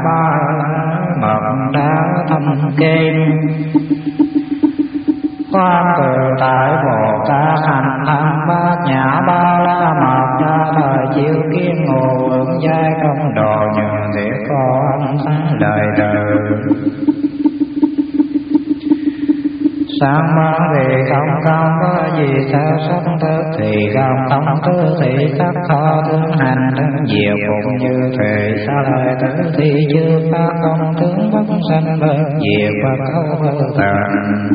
ba mật đá thâm kên. Quan tự tại Bồ Tát hành tham bát nhã ba la mật đa thời chiếu kiến ngộ ứng giai công đồ nhường thiệt có âm thanh đời từ. Sáng bán thì không có gì sao sắc thức thì không tư thì sắc khó tướng hành thân diệu cũng như thể xa lời tử thì chưa phát công tướng bất sanh bất diệu và câu vô tận.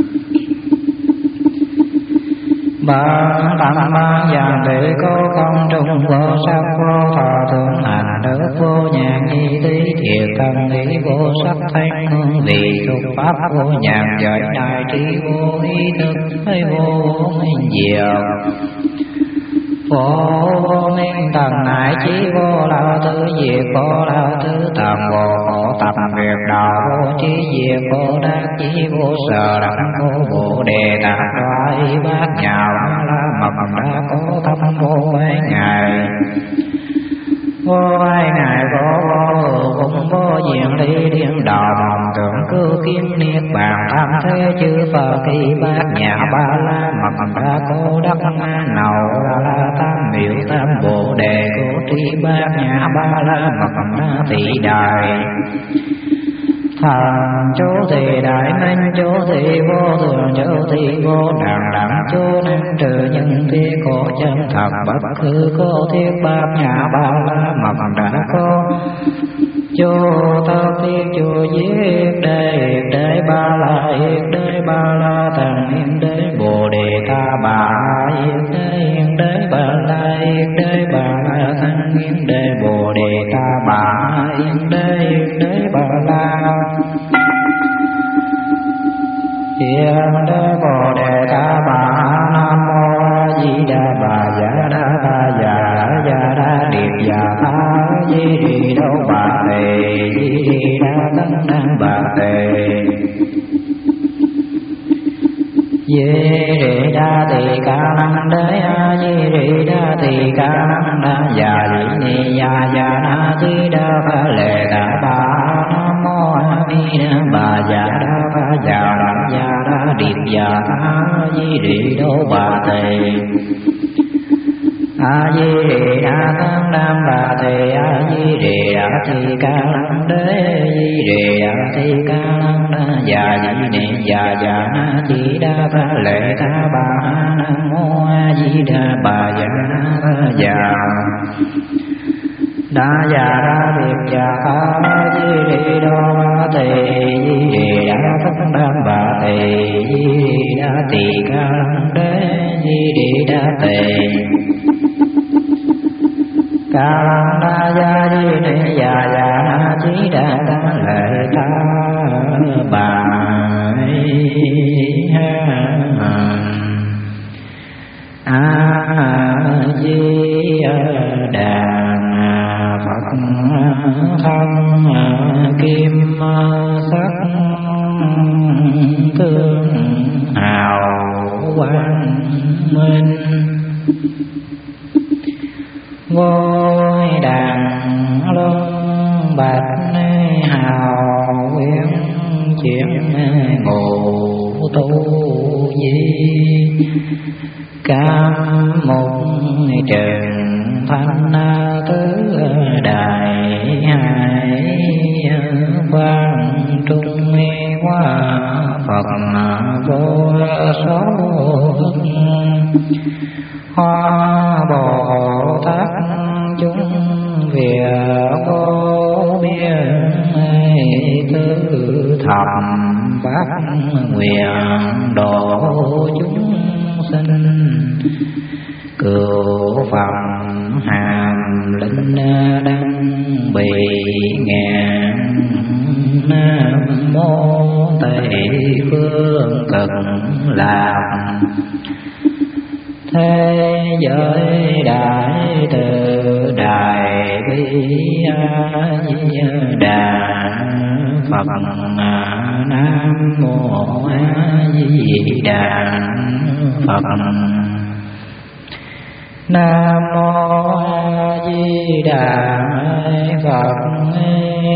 Ba tâm ba dạng thể cố không trung vô sắc vô thọ thường hành đức vô nhàn nhi tí thiệt thân lý vô sắc thanh hương vị dục pháp vô nhàn giới đại trí vô ý thức hay vô minh diệu vô minh tầng hải chí vô lao tư diệt vô lao tư tầng vô khổ tập việc đạo vô trí diệt vô đắc chí vô sở đẳng vô đề tạng đoái bát nhào la mật đa cố tâm vô bái ngài vô bái ngài cũng vô diện lý điên đạo mộng tưởng cư kiếm niết bàn tham thế chư Phật kỳ bát nhã ba la mật đa cố đắc nầu la tam miệu tam bồ đề cố tri bát nhã ba la mật đa tỷ đài. Thần chú thì đại minh chú thì vô thường chú thì vô đẳng đẳng chú năng trừ nhân thiết cổ chân thật bất cứ cô thiết bát nhã ba la mật đã có chú thất thiết chú viết đề ba la yết đề ba la thần yên đế bồ đề ta bà yên đế ba la yết đế ba la thần yên đế bồ đề ta bà yên đế ba la hiện đế bồ đề ta bà. Nam mô A Di Đà Bà Dạ Đa Bà Dạ Đa Điệp Dạ Tha Di Đi Đâu Bà Tề Di Đi Đa Tấn Năng Bà Tề Di Đi Đa Tỳ Ca Năng Đế A Di Đi Đa Tỳ Ca Năng Đa Dạ Di Ni Dạ Dạ Na Di Đa Phá Lệ Đà Bà. Nam mô A Di Đà Bà Dạ Đa Bà Dạ Đa Điệp Dạ A Di Đi Đâu Bà Tề A Di Đi Đa Tấn Nam Bà Tề A Di Đi Đa Tỳ Ca Năng Đế A Di Đi Đa Tỳ Ca Năng Đa Dạ Di Ni Dạ Dạ Na Di Đa Phá Lệ Đà Bà. Nam mô A Di Đà Bà Dạ Đa Đa Dạ Đa Điệp Dạ A Di Đi Đô Bà Tề Di Đi Đa Tấn Nam Bà Tề Di Đi Đa Tỳ Ca Năng Đế Di Đi Đa Tề Ca Năng Đa Dạ Di Ni Dạ Dạ Na Di Đa Đa Lệ Ta Bà. A Di Đà Phật thân kim sắc tương hào quang minh ngôi đàn luân bạch hào quyến chuyển ngộ tu di cam một trường thanh tứ đại hải quang trung hoa Phật vô số hoa Bồ Tát chúng việc vô biên tứ thập bát nguyện độ chúng sinh cửu phần hàm linh đăng bị ngàn. Nam mô Tây phương cực lạc thế giới đại từ đại bi A Di Đà Phật. Nam mô A Di Đà Phật. Nam mô A Di Đà Phật.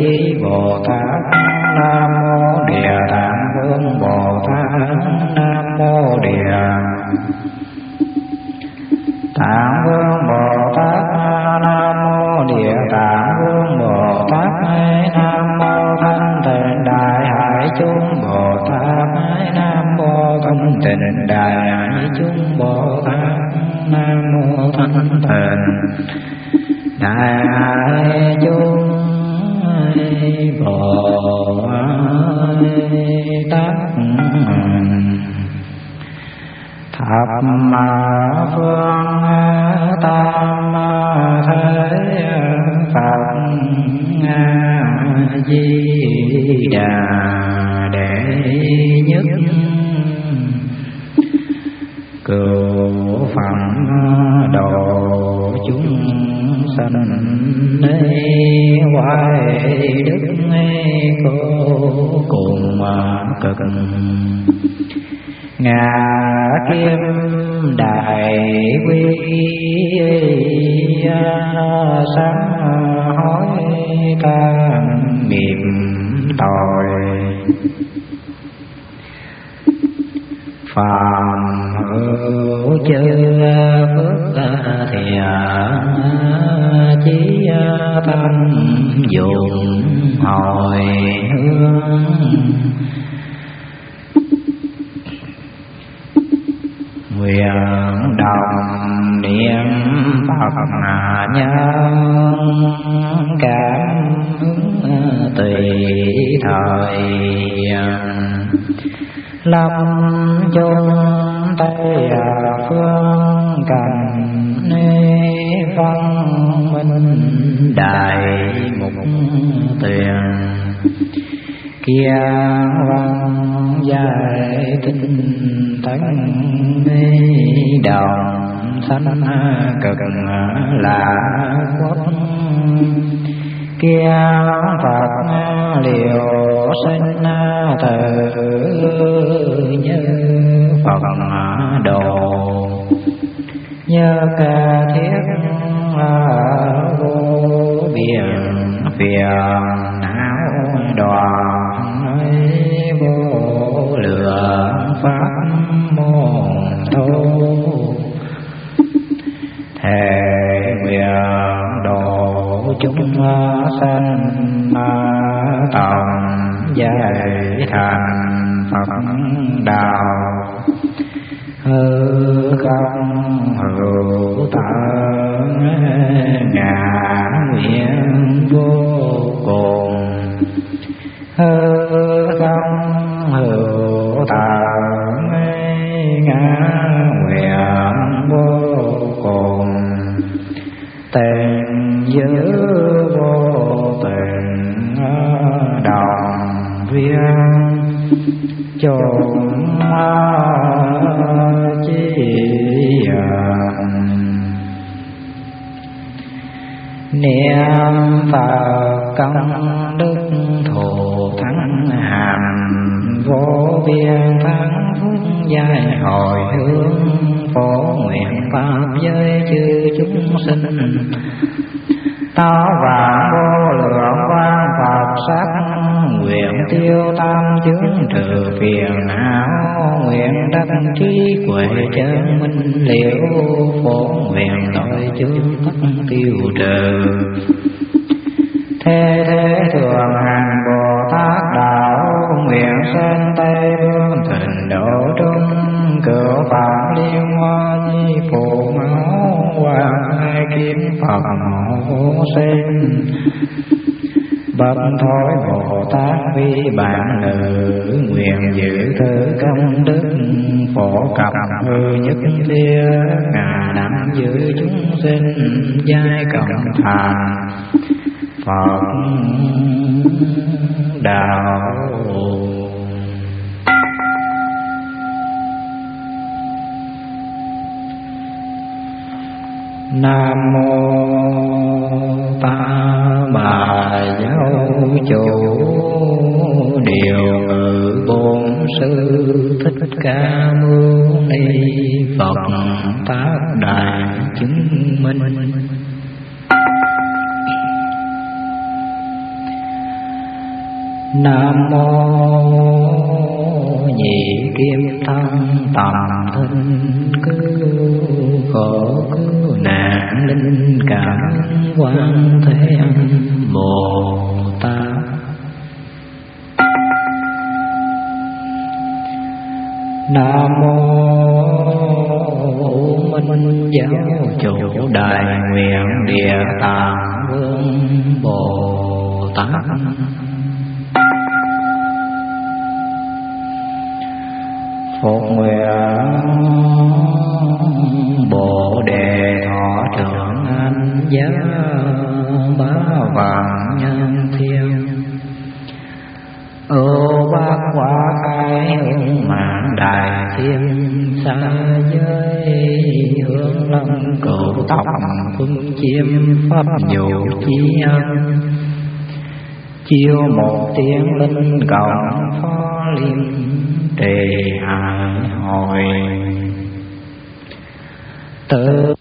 Chí Bồ Tát. Nam mô Địa Tạng Vương Bồ Tát. Nam mô Địa Tạng Vương Bồ Tát. Nam mô Địa Tạng Vương Bồ Tát. Nam mô Thanh Tịnh Đại Hải chúng Bồ Tát. Nam mô Thanh Tịnh Đại Hải chúng Bồ Tát. Nam mô Thanh Tịnh Đại Hải chúng Bồ Tát. Thập phương tam thế Phật Di Đà đệ nhất. Cứu phần độ chúng sanh hoài đức vô cùng cực. Ngà kim đại quy sáng hối can nghiệp tội. Phàm hữu chư phước thiện chí tâm dụng hồi hướng. Nguyện đồng niệm Phật nhân cảm ứng tùy thời. Lâm chung Tây phương cảnh văn minh đại mục tiền. Kia văn giải tinh tấn đồng sanh cực là quốc. Kia Phật liệu sinh tử như Phật độ. Như ca thiết vô biên phiền não đoàn vô lượng pháp môn tu. Thề nguyện độ chúng sanh tầm giải thành Phật đạo. Hư không hữu tận ngã nguyện vô cùng. Hư không hữu tận ngã nguyện vô cùng. Tình giữ vô tình đồng viên chúng chi. Niệm Phật công đức thù thắng hạnh. Vô biên thắng phúc giai hồi hướng. Phổ nguyện pháp giới chư chúng sinh. Tao vạn vô lượng quang Phật sắc. Nguyện tiêu tam chứng trừ phiền não. Nguyện đắc trí huệ chân minh liễu. Phổ nguyện tội chướng tất tiêu trừ. Thế thế thường hành Bồ Tát đạo. Nguyện sinh Tây phương thịnh độ trung. Cửu phạm liên hoa nhi phụ mẫu. Hoàng hai kiếm Phật hộ sinh. Bậc thối Bồ Tát vi bản nữ. Nguyện giữ thứ công đức. Phổ cập hư nhất thiết. Ngà đẳng giữ chúng sinh. Giai cộng thành Phật đạo. Nam mô Ta Bà Giáo Chủ Điều Ngự Bổn Sư Thích Ca Mâu Ni Phật. Tác Đại Chứng Minh. Nam mô Nhị Kim Thân Tầm Thinh Cứu Khổ Cứu Nạn Linh Cảm Quan Thế Âm Bồ Tát. Nam mô Minh Giáo Chủ Đại Nguyện Địa Tạng Vương Bồ Tát. Phật nguyện Bồ Đề Thọ Thượng Anh Giá Bá Vạn Nhân Thiên Ưu Bát Quả Khai Hương Mạng Đại Thiên Xa Giới Hướng Lâm Cửu Tộc Phương Chiêm Pháp Dụ Chi Nhân Chiêu một tiếng linh cộng phó liên trì hải hội tự